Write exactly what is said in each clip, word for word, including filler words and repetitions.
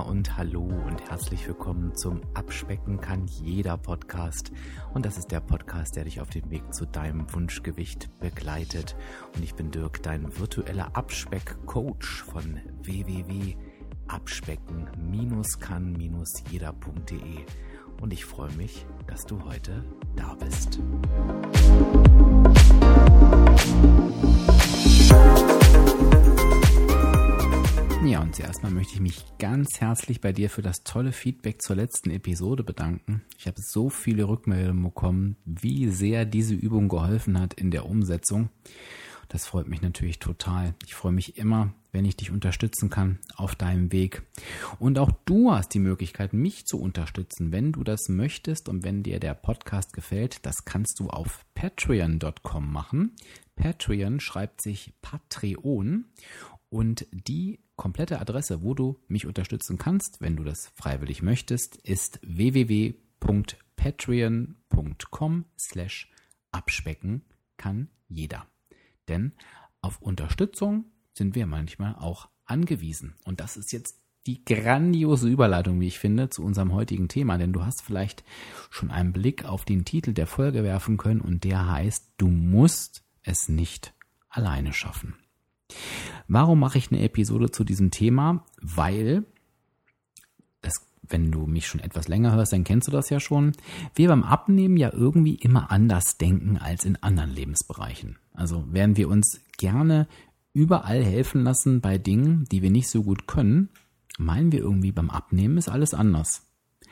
und hallo und herzlich willkommen zum Abspecken kann jeder Podcast. Und das ist der Podcast, der dich auf dem Weg zu deinem Wunschgewicht begleitet. Und ich bin Dirk, dein virtueller Abspeck-Coach von w w w punkt abspecken kann jeder punkt de. Und ich freue mich, dass du heute da bist. Ja, und zuerst mal möchte ich mich ganz herzlich bei dir für das tolle Feedback zur letzten Episode bedanken. Ich habe so viele Rückmeldungen bekommen, wie sehr diese Übung geholfen hat in der Umsetzung. Das freut mich natürlich total. Ich freue mich immer, wenn ich dich unterstützen kann auf deinem Weg. Und auch du hast die Möglichkeit, mich zu unterstützen, wenn du das möchtest und wenn dir der Podcast gefällt. Das kannst du auf patreon punkt com machen. Patreon schreibt sich Patreon und die komplette Adresse, wo du mich unterstützen kannst, wenn du das freiwillig möchtest, ist w w w punkt patreon punkt com slash abspecken kann jeder. Denn auf Unterstützung sind wir manchmal auch angewiesen. Und das ist jetzt die grandiose Überleitung, wie ich finde, zu unserem heutigen Thema. Denn du hast vielleicht schon einen Blick auf den Titel der Folge werfen können und der heißt, du musst es nicht alleine schaffen. Warum mache ich eine Episode zu diesem Thema? Weil, das, wenn du mich schon etwas länger hörst, dann kennst du das ja schon, wir beim Abnehmen ja irgendwie immer anders denken als in anderen Lebensbereichen. Also werden wir uns gerne überall helfen lassen bei Dingen, die wir nicht so gut können, meinen wir irgendwie beim Abnehmen ist alles anders.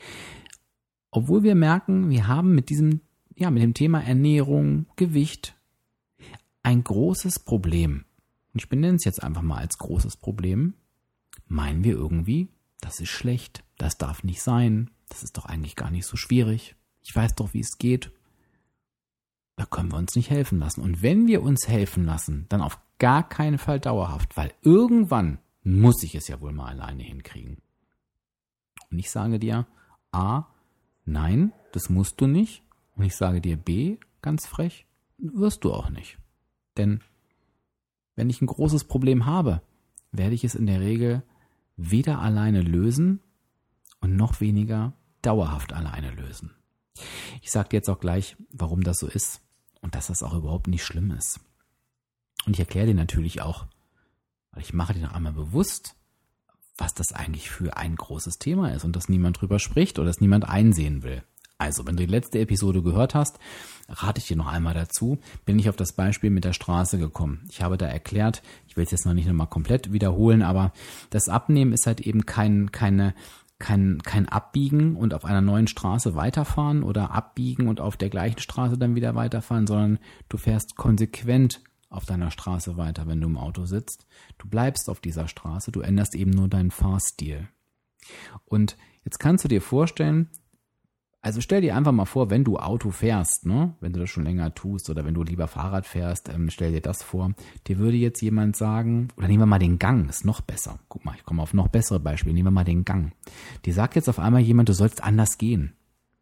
Obwohl wir merken, wir haben mit diesem, ja, mit dem Thema Ernährung, Gewicht ein großes Problem. Und ich benenne es jetzt einfach mal als großes Problem, meinen wir irgendwie, das ist schlecht, das darf nicht sein, das ist doch eigentlich gar nicht so schwierig, ich weiß doch, wie es geht. Da können wir uns nicht helfen lassen. Und wenn wir uns helfen lassen, dann auf gar keinen Fall dauerhaft, weil irgendwann muss ich es ja wohl mal alleine hinkriegen. Und ich sage dir, A, nein, das musst du nicht. Und ich sage dir, B, ganz frech, wirst du auch nicht. Denn wenn ich ein großes Problem habe, werde ich es in der Regel weder alleine lösen und noch weniger dauerhaft alleine lösen. Ich sage dir jetzt auch gleich, warum das so ist und dass das auch überhaupt nicht schlimm ist. Und ich erkläre dir natürlich auch, weil ich mache dir noch einmal bewusst, was das eigentlich für ein großes Thema ist und dass niemand drüber spricht oder dass niemand einsehen will. Also, wenn du die letzte Episode gehört hast, rate ich dir noch einmal dazu, bin ich auf das Beispiel mit der Straße gekommen. Ich habe da erklärt, ich will es jetzt noch nicht nochmal komplett wiederholen, aber das Abnehmen ist halt eben kein, keine, kein, kein Abbiegen und auf einer neuen Straße weiterfahren oder abbiegen und auf der gleichen Straße dann wieder weiterfahren, sondern du fährst konsequent auf deiner Straße weiter, wenn du im Auto sitzt. Du bleibst auf dieser Straße, du änderst eben nur deinen Fahrstil. Und jetzt kannst du dir vorstellen, also stell dir einfach mal vor, wenn du Auto fährst, ne, wenn du das schon länger tust oder wenn du lieber Fahrrad fährst, ähm, stell dir das vor, dir würde jetzt jemand sagen, oder nehmen wir mal den Gang, ist noch besser. Guck mal, ich komme auf noch bessere Beispiele, nehmen wir mal den Gang. Dir sagt jetzt auf einmal jemand, du sollst anders gehen.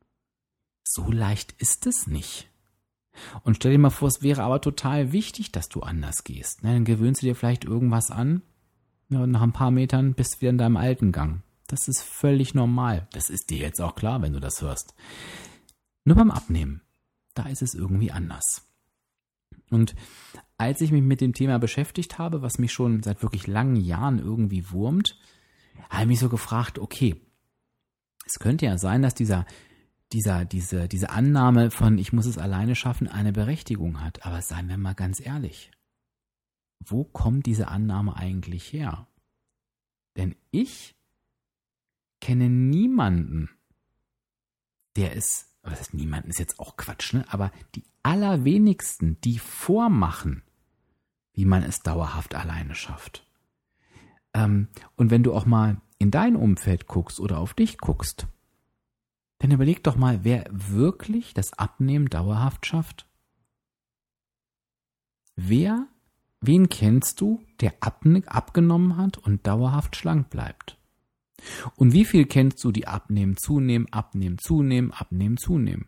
So leicht ist es nicht. Und stell dir mal vor, es wäre aber total wichtig, dass du anders gehst. Ne, dann gewöhnst du dir vielleicht irgendwas an, ja, und nach ein paar Metern bist du wieder in deinem alten Gang. Das ist völlig normal. Das ist dir jetzt auch klar, wenn du das hörst. Nur beim Abnehmen, da ist es irgendwie anders. Und als ich mich mit dem Thema beschäftigt habe, was mich schon seit wirklich langen Jahren irgendwie wurmt, habe ich mich so gefragt, okay, es könnte ja sein, dass dieser, dieser, diese, diese Annahme von ich muss es alleine schaffen eine Berechtigung hat. Aber seien wir mal ganz ehrlich, wo kommt diese Annahme eigentlich her? Denn ich kenne niemanden, der es, was heißt niemanden, ist jetzt auch Quatsch, ne? Aber die allerwenigsten, die vormachen, wie man es dauerhaft alleine schafft. Ähm, und wenn du auch mal in dein Umfeld guckst oder auf dich guckst, dann überleg doch mal, wer wirklich das Abnehmen dauerhaft schafft. Wer, wen kennst du, der abne- abgenommen hat und dauerhaft schlank bleibt? Und wie viel kennst du, die abnehmen, zunehmen, abnehmen, zunehmen, abnehmen, zunehmen?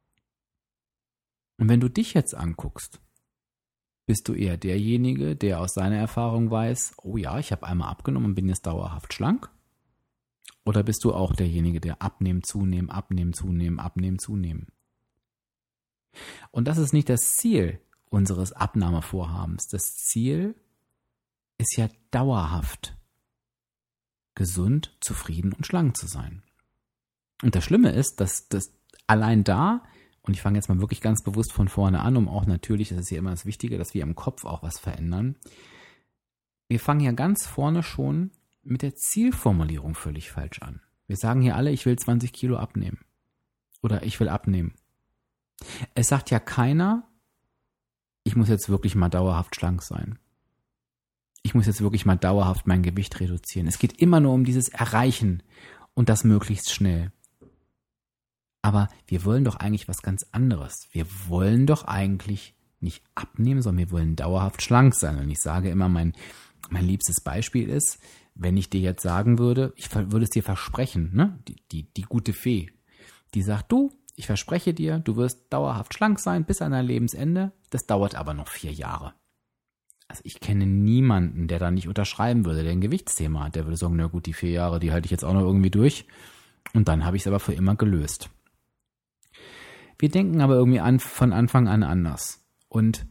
Und wenn du dich jetzt anguckst, bist du eher derjenige, der aus seiner Erfahrung weiß, oh ja, ich habe einmal abgenommen und bin jetzt dauerhaft schlank? Oder bist du auch derjenige, der abnehmen, zunehmen, abnehmen, zunehmen, abnehmen, zunehmen? Und das ist nicht das Ziel unseres Abnahmevorhabens. Das Ziel ist ja dauerhaft gesund, zufrieden und schlank zu sein. Und das Schlimme ist, dass das allein da, und ich fange jetzt mal wirklich ganz bewusst von vorne an, um auch natürlich, das ist ja immer das Wichtige, dass wir im Kopf auch was verändern. Wir fangen ja ganz vorne schon mit der Zielformulierung völlig falsch an. Wir sagen hier alle, ich will zwanzig Kilo abnehmen. Oder ich will abnehmen. Es sagt ja keiner, ich muss jetzt wirklich mal dauerhaft schlank sein. Ich muss jetzt wirklich mal dauerhaft mein Gewicht reduzieren. Es geht immer nur um dieses Erreichen und das möglichst schnell. Aber wir wollen doch eigentlich was ganz anderes. Wir wollen doch eigentlich nicht abnehmen, sondern wir wollen dauerhaft schlank sein. Und ich sage immer, mein, mein liebstes Beispiel ist, wenn ich dir jetzt sagen würde, ich würde es dir versprechen, ne? die, die, die gute Fee, die sagt, du, ich verspreche dir, du wirst dauerhaft schlank sein bis an dein Lebensende. Das dauert aber noch vier Jahre. Also ich kenne niemanden, der da nicht unterschreiben würde, der ein Gewichtsthema hat. Der würde sagen, na gut, die vier Jahre, die halte ich jetzt auch noch irgendwie durch. Und dann habe ich es aber für immer gelöst. Wir denken aber irgendwie an, von Anfang an anders. Und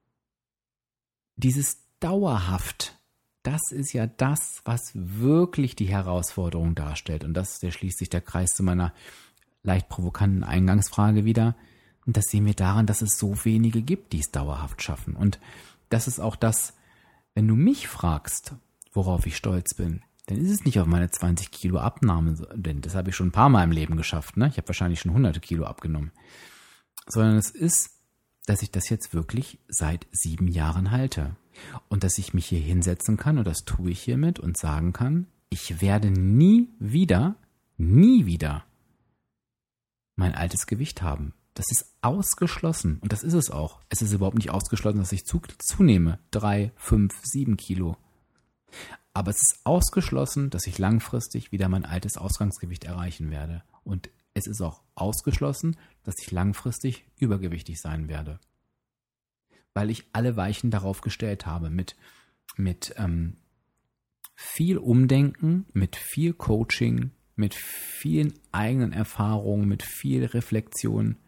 dieses dauerhaft, das ist ja das, was wirklich die Herausforderung darstellt. Und das, der schließt sich der Kreis zu meiner leicht provokanten Eingangsfrage wieder. Und das sehen wir daran, dass es so wenige gibt, die es dauerhaft schaffen. Und das ist auch das, wenn du mich fragst, worauf ich stolz bin, dann ist es nicht auf meine zwanzig Kilo Abnahme, denn das habe ich schon ein paar Mal im Leben geschafft. Ne? Ich habe wahrscheinlich schon hunderte Kilo abgenommen. Sondern es ist, dass ich das jetzt wirklich seit sieben Jahren halte. Und dass ich mich hier hinsetzen kann, und das tue ich hiermit, und sagen kann, ich werde nie wieder, nie wieder mein altes Gewicht haben. Das ist ausgeschlossen. Und das ist es auch. Es ist überhaupt nicht ausgeschlossen, dass ich zu, zunehme. Drei, fünf, sieben Kilo. Aber es ist ausgeschlossen, dass ich langfristig wieder mein altes Ausgangsgewicht erreichen werde. Und es ist auch ausgeschlossen, dass ich langfristig übergewichtig sein werde. Weil ich alle Weichen darauf gestellt habe. Mit, mit ähm, viel Umdenken, mit viel Coaching, mit vielen eigenen Erfahrungen, mit viel Reflexion.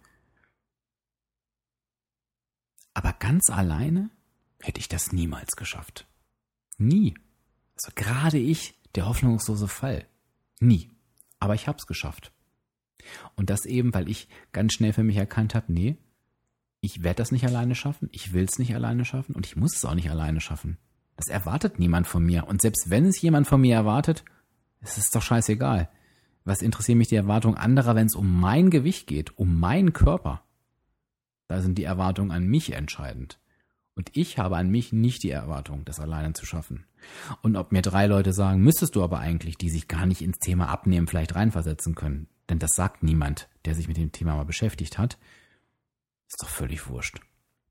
Aber ganz alleine hätte ich das niemals geschafft. Nie. Also gerade ich, der hoffnungslose Fall. Nie. Aber ich habe es geschafft. Und das eben, weil ich ganz schnell für mich erkannt habe, nee, ich werde das nicht alleine schaffen, ich will es nicht alleine schaffen und ich muss es auch nicht alleine schaffen. Das erwartet niemand von mir. Und selbst wenn es jemand von mir erwartet, ist es doch scheißegal. Was interessiert mich die Erwartung anderer, wenn es um mein Gewicht geht, um meinen Körper? Da sind die Erwartungen an mich entscheidend. Und ich habe an mich nicht die Erwartung, das alleine zu schaffen. Und ob mir drei Leute sagen, müsstest du aber eigentlich, die sich gar nicht ins Thema Abnehmen vielleicht reinversetzen können, denn das sagt niemand, der sich mit dem Thema mal beschäftigt hat, ist doch völlig wurscht.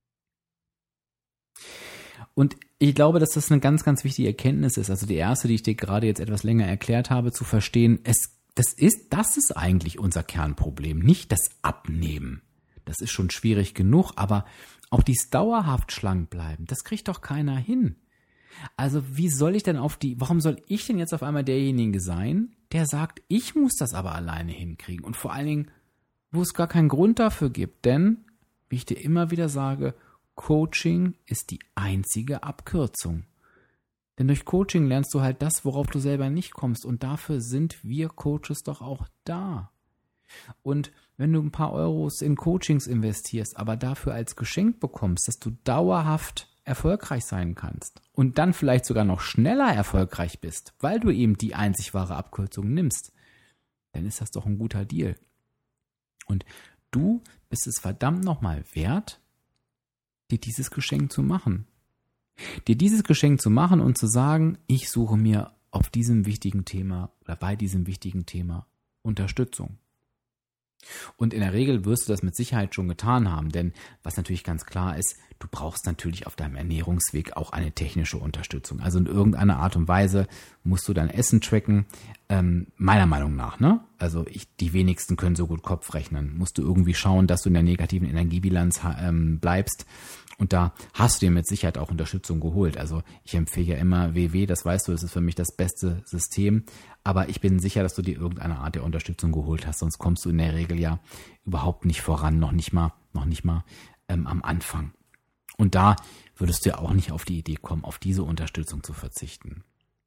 Und ich glaube, dass das eine ganz, ganz wichtige Erkenntnis ist. Also die erste, die ich dir gerade jetzt etwas länger erklärt habe, zu verstehen, es, das ist, das ist eigentlich unser Kernproblem, nicht das Abnehmen. Das ist schon schwierig genug, aber auch dies dauerhaft schlank bleiben, das kriegt doch keiner hin. Also wie soll ich denn auf die, warum soll ich denn jetzt auf einmal derjenige sein, der sagt, ich muss das aber alleine hinkriegen? Und vor allen Dingen, wo es gar keinen Grund dafür gibt, denn, wie ich dir immer wieder sage, Coaching ist die einzige Abkürzung. Denn durch Coaching lernst du halt das, worauf du selber nicht kommst. Und dafür sind wir Coaches doch auch da. Und wenn du ein paar Euros in Coachings investierst, aber dafür als Geschenk bekommst, dass du dauerhaft erfolgreich sein kannst und dann vielleicht sogar noch schneller erfolgreich bist, weil du eben die einzig wahre Abkürzung nimmst, dann ist das doch ein guter Deal. Und du bist es verdammt nochmal wert, dir dieses Geschenk zu machen. Dir dieses Geschenk zu machen und zu sagen, ich suche mir auf diesem wichtigen Thema oder bei diesem wichtigen Thema Unterstützung. Und in der Regel wirst du das mit Sicherheit schon getan haben, denn was natürlich ganz klar ist, du brauchst natürlich auf deinem Ernährungsweg auch eine technische Unterstützung. Also in irgendeiner Art und Weise musst du dein Essen tracken, ähm, meiner Meinung nach, ne? Also ich, die wenigsten können so gut Kopf rechnen. Musst du irgendwie schauen, dass du in der negativen Energiebilanz ähm, bleibst. Und da hast du dir mit Sicherheit auch Unterstützung geholt. Also ich empfehle ja immer W W, das weißt du, das ist für mich das beste System. Aber ich bin sicher, dass du dir irgendeine Art der Unterstützung geholt hast. Sonst kommst du in der Regel ja überhaupt nicht voran, noch nicht mal, noch nicht mal ähm, am Anfang. Und da würdest du ja auch nicht auf die Idee kommen, auf diese Unterstützung zu verzichten.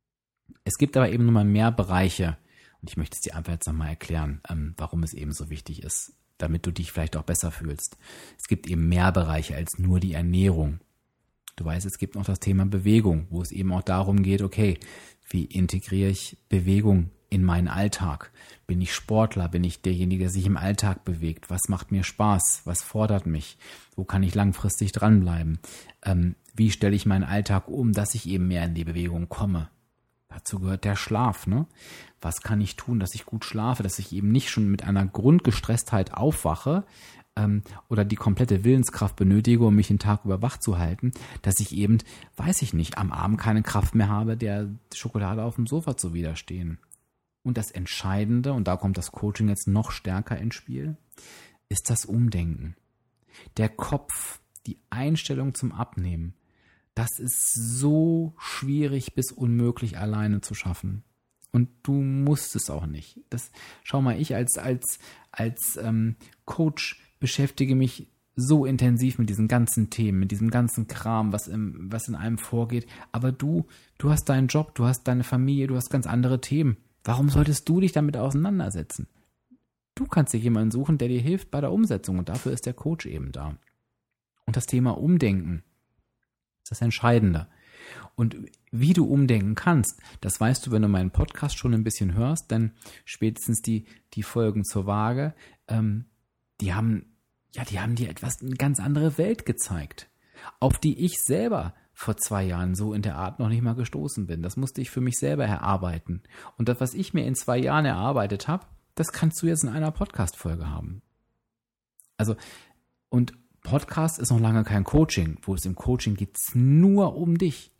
Es gibt aber eben nun mal mehr Bereiche, und ich möchte es dir einfach jetzt nochmal erklären, ähm, warum es eben so wichtig ist, damit du dich vielleicht auch besser fühlst. Es gibt eben mehr Bereiche als nur die Ernährung. Du weißt, es gibt noch das Thema Bewegung, wo es eben auch darum geht, okay, wie integriere ich Bewegung in meinen Alltag? Bin ich Sportler? Bin ich derjenige, der sich im Alltag bewegt? Was macht mir Spaß? Was fordert mich? Wo kann ich langfristig dranbleiben? Ähm, wie stelle ich meinen Alltag um, dass ich eben mehr in die Bewegung komme? Dazu gehört der Schlaf, ne? Was kann ich tun, dass ich gut schlafe, dass ich eben nicht schon mit einer Grundgestresstheit aufwache ähm, oder die komplette Willenskraft benötige, um mich den Tag über wach zu halten, dass ich eben, weiß ich nicht, am Abend keine Kraft mehr habe, der Schokolade auf dem Sofa zu widerstehen. Und das Entscheidende, und da kommt das Coaching jetzt noch stärker ins Spiel, ist das Umdenken. Der Kopf, die Einstellung zum Abnehmen, das ist so schwierig bis unmöglich alleine zu schaffen. Und du musst es auch nicht. Das, schau mal, ich als, als, als ähm, Coach beschäftige mich so intensiv mit diesen ganzen Themen, mit diesem ganzen Kram, was, im, was in einem vorgeht. Aber du, du hast deinen Job, du hast deine Familie, du hast ganz andere Themen. Warum solltest du dich damit auseinandersetzen? Du kannst dir jemanden suchen, der dir hilft bei der Umsetzung. Und dafür ist der Coach eben da. Und das Thema Umdenken ist das Entscheidende. Und wie du umdenken kannst, das weißt du, wenn du meinen Podcast schon ein bisschen hörst, denn spätestens die, die Folgen zur Waage, ähm, die haben, ja, die haben dir etwas, eine ganz andere Welt gezeigt, auf die ich selber vor zwei Jahren so in der Art noch nicht mal gestoßen bin. Das musste ich für mich selber erarbeiten. Und das, was ich mir in zwei Jahren erarbeitet habe, das kannst du jetzt in einer Podcast-Folge haben. Also, und Podcast ist noch lange kein Coaching. Wo es im Coaching geht, es nur um dich.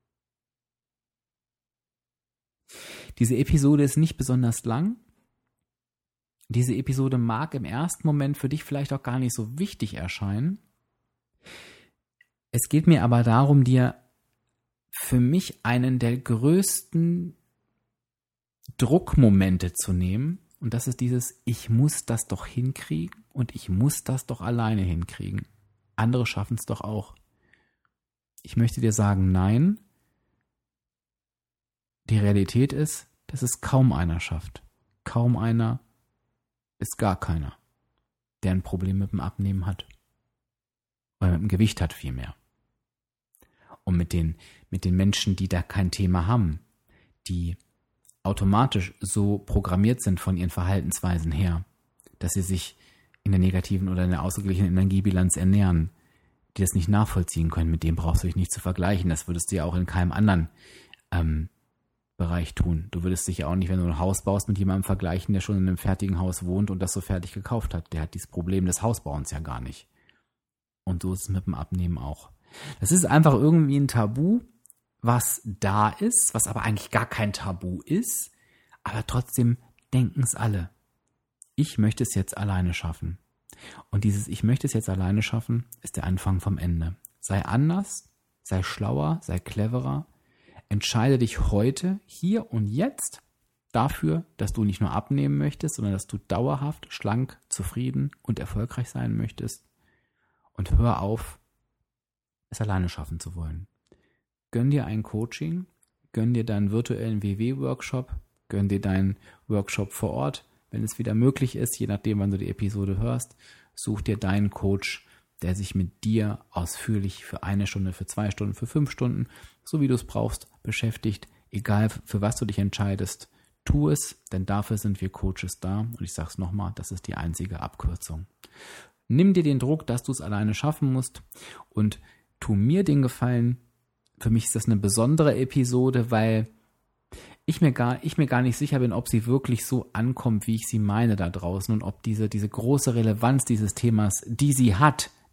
Diese Episode ist nicht besonders lang. Diese Episode mag im ersten Moment für dich vielleicht auch gar nicht so wichtig erscheinen. Es geht mir aber darum, dir für mich einen der größten Druckmomente zu nehmen. Und das ist dieses, ich muss das doch hinkriegen und ich muss das doch alleine hinkriegen. Andere schaffen es doch auch. Ich möchte dir sagen, nein. Die Realität ist, dass es kaum einer schafft. Kaum einer bis gar keiner, der ein Problem mit dem Abnehmen hat. Oder mit dem Gewicht hat vielmehr. Und mit den, mit den Menschen, die da kein Thema haben, die automatisch so programmiert sind von ihren Verhaltensweisen her, dass sie sich in der negativen oder in der ausgeglichenen Energiebilanz ernähren, die das nicht nachvollziehen können, mit dem brauchst du dich nicht zu vergleichen. Das würdest du ja auch in keinem anderen ähm, Bereich tun. Du würdest dich ja auch nicht, wenn du ein Haus baust, mit jemandem vergleichen, der schon in einem fertigen Haus wohnt und das so fertig gekauft hat. Der hat dieses Problem des Hausbauens ja gar nicht. Und so ist es mit dem Abnehmen auch. Das ist einfach irgendwie ein Tabu, was da ist, was aber eigentlich gar kein Tabu ist, aber trotzdem denken es alle. Ich möchte es jetzt alleine schaffen. Und dieses Ich möchte es jetzt alleine schaffen, ist der Anfang vom Ende. Sei anders, sei schlauer, sei cleverer. Entscheide dich heute, hier und jetzt dafür, dass du nicht nur abnehmen möchtest, sondern dass du dauerhaft, schlank, zufrieden und erfolgreich sein möchtest. Und hör auf, es alleine schaffen zu wollen. Gönn dir ein Coaching, gönn dir deinen virtuellen W W-Workshop, gönn dir deinen Workshop vor Ort, wenn es wieder möglich ist, je nachdem, wann du die Episode hörst, such dir deinen Coach, der sich mit dir ausführlich für eine Stunde, für zwei Stunden, für fünf Stunden, so wie du es brauchst, beschäftigt. Egal, für was du dich entscheidest, tu es, denn dafür sind wir Coaches da. Und ich sage es nochmal, das ist die einzige Abkürzung. Nimm dir den Druck, dass du es alleine schaffen musst und tu mir den Gefallen. Für mich ist das eine besondere Episode, weil ich mir gar, ich mir gar nicht sicher bin, ob sie wirklich so ankommt, wie ich sie meine da draußen und ob diese, diese große Relevanz dieses Themas, die sie hat,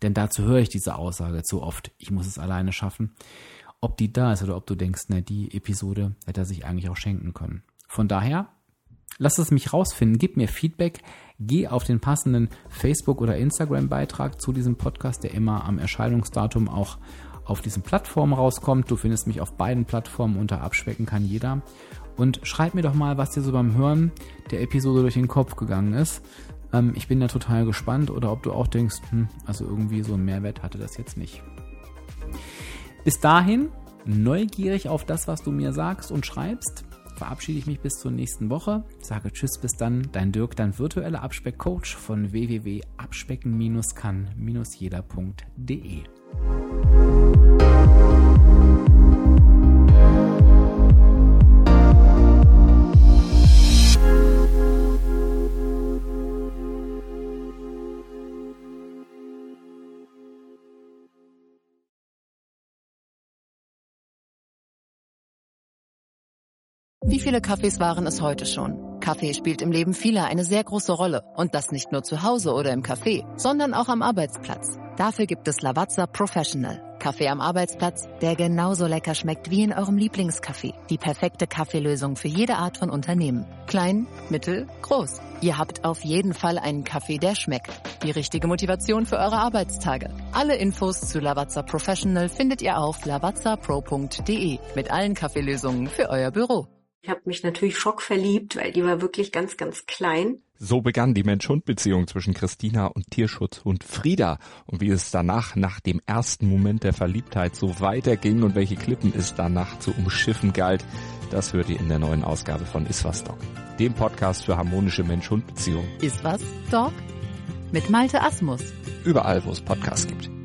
denn dazu höre ich diese Aussage zu oft, ich muss es alleine schaffen, ob die da ist oder ob du denkst, na, die Episode hätte er sich eigentlich auch schenken können. Von daher, lass es mich rausfinden, gib mir Feedback, geh auf den passenden Facebook- oder Instagram-Beitrag zu diesem Podcast, der immer am Erscheinungsdatum auch auf diesen Plattformen rauskommt. Du findest mich auf beiden Plattformen unter Abspecken kann jeder. Und schreib mir doch mal, was dir so beim Hören der Episode durch den Kopf gegangen ist. Ähm, ich bin da total gespannt, oder ob du auch denkst, hm, also irgendwie so einen Mehrwert hatte das jetzt nicht. Bis dahin, neugierig auf das, was du mir sagst und schreibst, verabschiede ich mich bis zur nächsten Woche. Sage Tschüss, bis dann, dein Dirk, dein virtueller Abspeck-Coach von w w w punkt abspecken kann jeder punkt de. Wie viele Kaffees waren es heute schon? Kaffee spielt im Leben vieler eine sehr große Rolle. Und das nicht nur zu Hause oder im Café, sondern auch am Arbeitsplatz. Dafür gibt es Lavazza Professional. Kaffee am Arbeitsplatz, der genauso lecker schmeckt wie in eurem Lieblingscafé. Die perfekte Kaffeelösung für jede Art von Unternehmen. Klein, mittel, groß. Ihr habt auf jeden Fall einen Kaffee, der schmeckt. Die richtige Motivation für eure Arbeitstage. Alle Infos zu Lavazza Professional findet ihr auf lavazza pro punkt de mit allen Kaffeelösungen für euer Büro. Ich habe mich natürlich schockverliebt, weil die war wirklich ganz, ganz klein. So begann die Mensch-Hund-Beziehung zwischen Christina und Tierschutzhund Frieda. Und wie es danach, nach dem ersten Moment der Verliebtheit, so weiterging und welche Klippen es danach zu umschiffen galt, das hört ihr in der neuen Ausgabe von Iswas Dog, dem Podcast für harmonische Mensch-Hund-Beziehungen. Iswas Dog? Mit Malte Asmus. Überall, wo es Podcasts gibt.